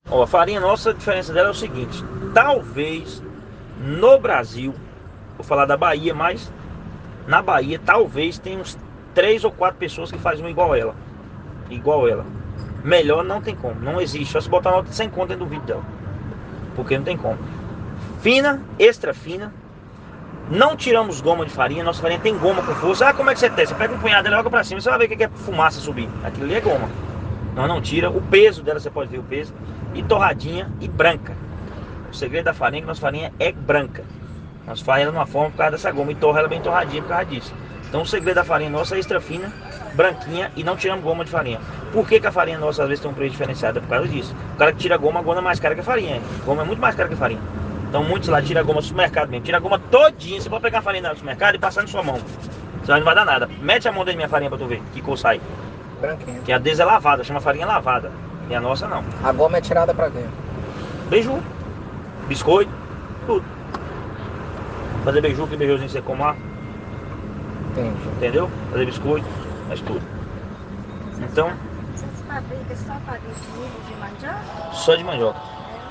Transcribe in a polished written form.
Ó, a farinha nossa, a diferença dela é o seguinte: talvez no Brasil, vou falar da Bahia, mas na Bahia talvez tenha uns 3 ou 4 pessoas que fazem uma igual ela. Igual ela. Melhor não tem como, não existe. Só se botar uma nota sem conta dentro do vídeo dela. Porque não tem como. Fina, extra fina. Não tiramos goma de farinha, nossa farinha tem goma com força. Ah, como é que você testa? Você pega um punhado dela e joga pra cima, você vai ver o que é fumaça subir. Aquilo ali é goma. Nós não tira. O peso dela, você pode ver o peso. E torradinha e branca. O segredo da farinha é que nossa farinha é branca. Nós faz ela de uma forma por causa dessa goma e torra ela bem torradinha por causa disso. Então o segredo da farinha nossa é extra fina, branquinha e não tiramos goma de farinha. Por que a farinha nossa às vezes tem um preço diferenciado? É por causa disso. O cara que tira goma, a goma é mais cara que a farinha. A goma é muito mais cara que a farinha. Então muitos lá tiram a goma do supermercado mesmo. Tira a goma todinha. Você pode pegar a farinha do supermercado e passar na sua mão. Você não vai dar nada. Mete a mão dentro da minha farinha pra tu ver que cor sai. Branquinho. Que a deles é lavada, chama farinha lavada. E a nossa não. A goma é tirada pra quê? Beiju, biscoito, tudo. Fazer beiju, que beijuzinho você come lá. Entendi. Entendeu? Fazer biscoito, faz tudo. Então, Vocês fabricam só farinha de milho de mandioca? só de mandioca.